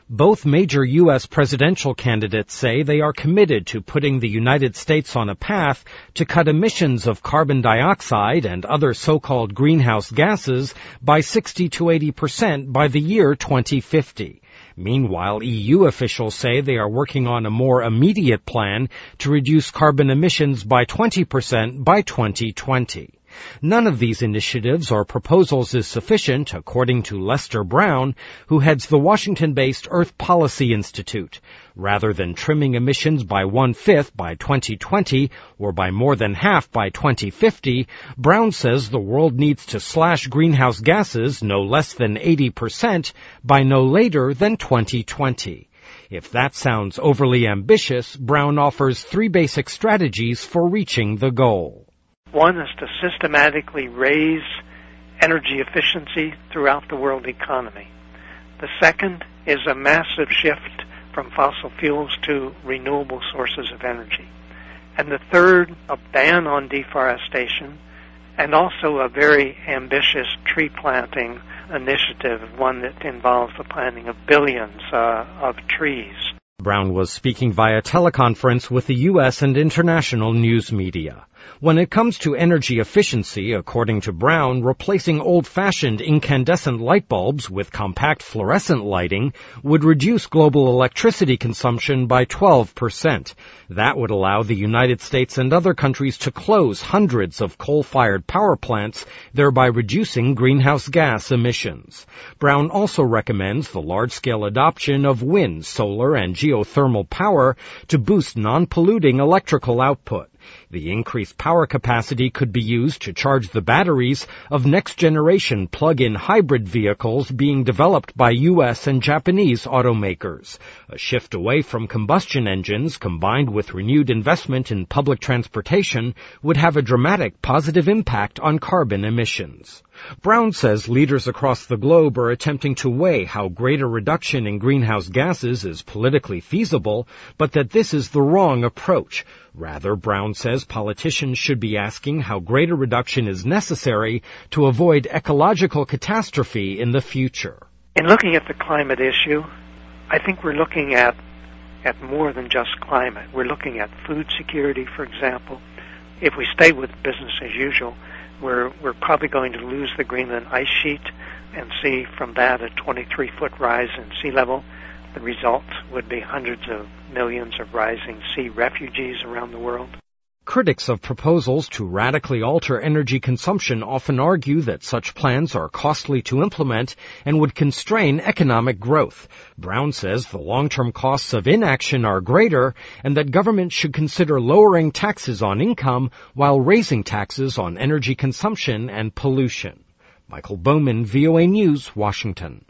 Both major U.S. presidential candidates say they are committed to putting the United States on a path to cut emissions of carbon dioxide and other so-called greenhouse gases by 60 to 80% by the year 2050. Meanwhile, EU officials say they are working on a more immediate plan to reduce carbon emissions by 20% by 2020. None of these initiatives or proposals is sufficient, according to Lester Brown, who heads the Washington-based Earth Policy Institute. Rather than trimming emissions by 1/5 by 2020 or by more than half by 2050, Brown says the world needs to slash greenhouse gases no less than 80% by no later than 2020. If that sounds overly ambitious, Brown offers 3 basic strategies for reaching the goal. One is to systematically raise energy efficiency throughout the world economy. The second is a massive shift from fossil fuels to renewable sources of energy. And the third, a ban on deforestation, and also a very ambitious tree planting initiative, one that involves the planting of billions of trees. Brown was speaking via teleconference with the U.S. and international news media. When it comes to energy efficiency, according to Brown, replacing old-fashioned incandescent light bulbs with compact fluorescent lighting would reduce global electricity consumption by 12%. That would allow the United States and other countries to close hundreds of coal-fired power plants, thereby reducing greenhouse gas emissions. Brown also recommends the large-scale adoption of wind, solar, and geothermal power to boost non-polluting electrical output. The increased power capacity could be used to charge the batteries of next-generation plug-in hybrid vehicles being developed by U.S. and Japanese automakers. A shift away from combustion engines combined with renewed investment in public transportation would have a dramatic positive impact on carbon emissions. Brown says leaders across the globe are attempting to weigh how greater reduction in greenhouse gases is politically feasible, but that this is the wrong approach. Rather, Brown says politicians should be asking how greater reduction is necessary to avoid ecological catastrophe in the future. In looking at the climate issue, I think we're looking at more than just climate. We're looking at food security, for example. If we stay with business as usual, we're probably going to lose the Greenland ice sheet and see from that a 23-foot rise in sea level. The result would be hundreds of millions of rising sea refugees around the world. Critics of proposals to radically alter energy consumption often argue that such plans are costly to implement and would constrain economic growth. Brown says the long-term costs of inaction are greater and that government should consider lowering taxes on income while raising taxes on energy consumption and pollution. Michael Bowman, VOA News, Washington.